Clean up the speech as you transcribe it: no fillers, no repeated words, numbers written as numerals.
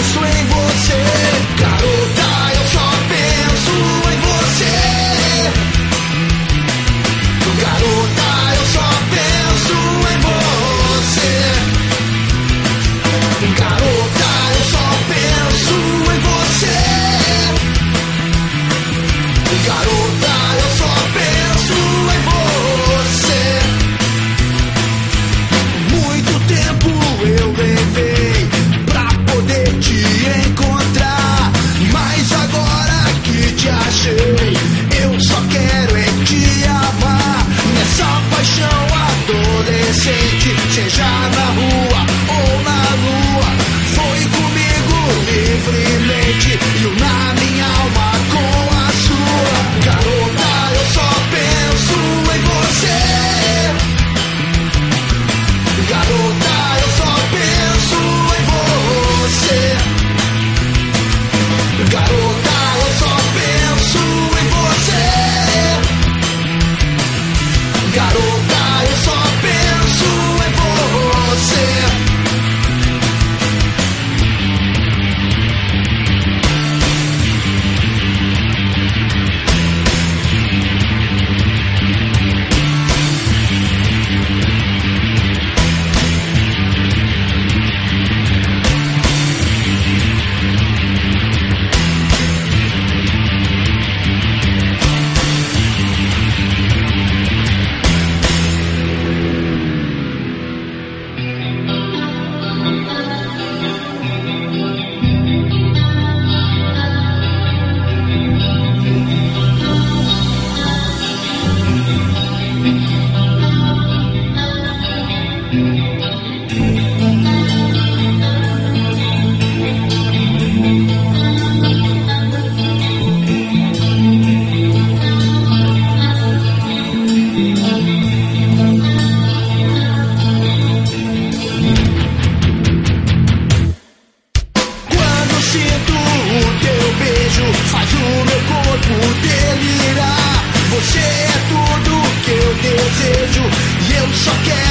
penso em você. Garota, eu só penso em você. Garota, eu só penso em você. Garota, eu só penso em você. Garota, eu só penso em você. Muito tempo eu levei pra poder te encontrar, mas agora que te achei, eu só quero é te amar. Nessa paixão adolescente, seja na rua ou na lua, foi comigo livremente e na minha alma com a sua. Garota, eu só penso em você. Garota, eu só penso em você. Garota, eu só penso em você. Garota, eu só penso em você. Quando sinto o teu beijo, faz o meu corpo delirar. Você é tudo que eu desejo e eu só quero